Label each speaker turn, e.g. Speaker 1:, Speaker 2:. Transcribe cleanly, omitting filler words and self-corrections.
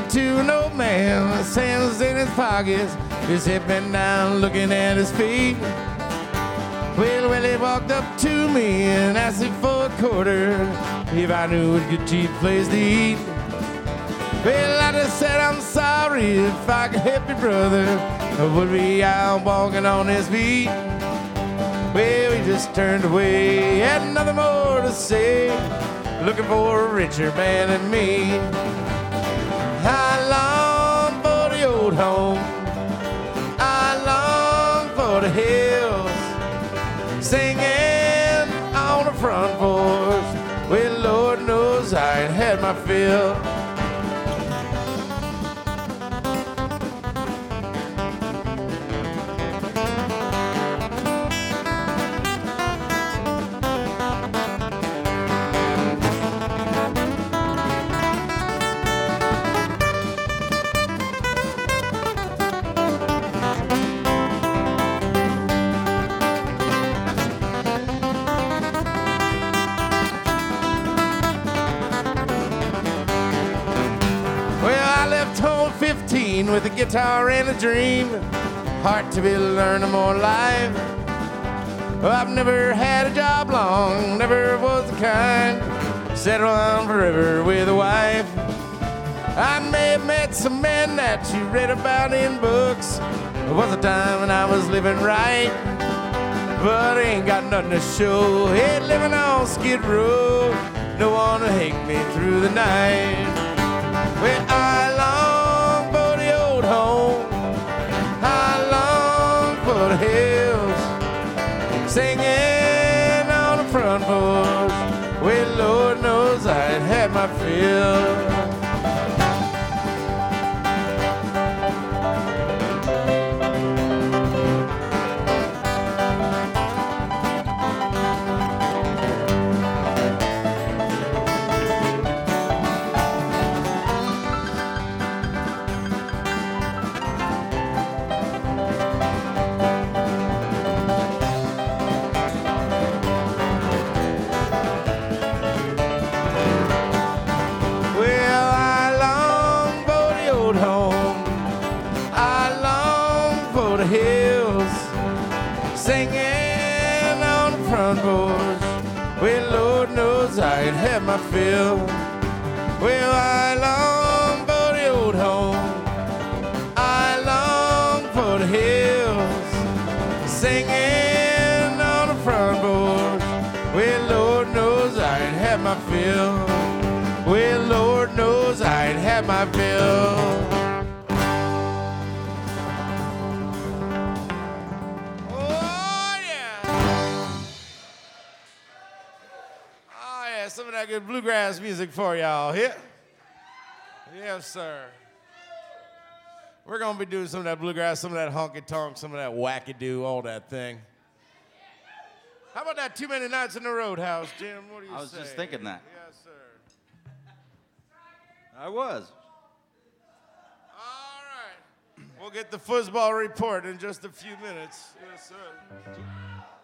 Speaker 1: to an old man, his hands in his pockets, his head bent down, looking at his feet. Well, he walked up to me and asked me for a quarter if I knew a good cheap place to eat. Well, I just said, I'm sorry if I could help you, brother. I would be out walking on his feet. Well, he just turned away, had nothing more to say, looking for a richer man than me. I long for the old home, I long for the hills, singing on the front porch. Well, Lord knows I ain't had my fill. With a guitar and a dream, heart to be learning more life. Well, I've never had a job long, never was the kind settle on forever with a wife. I may have met some men that you read about in books. There was a time when I was living right, but I ain't got nothing to show. Hey, living on Skid Row, no one to hang me through the night. Well, I long for the old home, I long for the hills, singing on the front porch. Well, Lord knows I'd had my fill. I ain't had my fill. Well, I long for the old home, I long for the hills, singing on the front porch. Well, Lord knows I ain't had my fill. Well, Lord knows I ain't had my fill. Some of that good bluegrass music for y'all here. Yes, sir. We're going to be doing some of that bluegrass, some of that honky-tonk, some of that wacky-doo, all that thing. How about that Too Many Nights in the Roadhouse, Jim? What do you say?
Speaker 2: I was just thinking that.
Speaker 1: Yes, sir.
Speaker 2: I was.
Speaker 1: All right. We'll get the football report in just a few minutes. Yes, sir.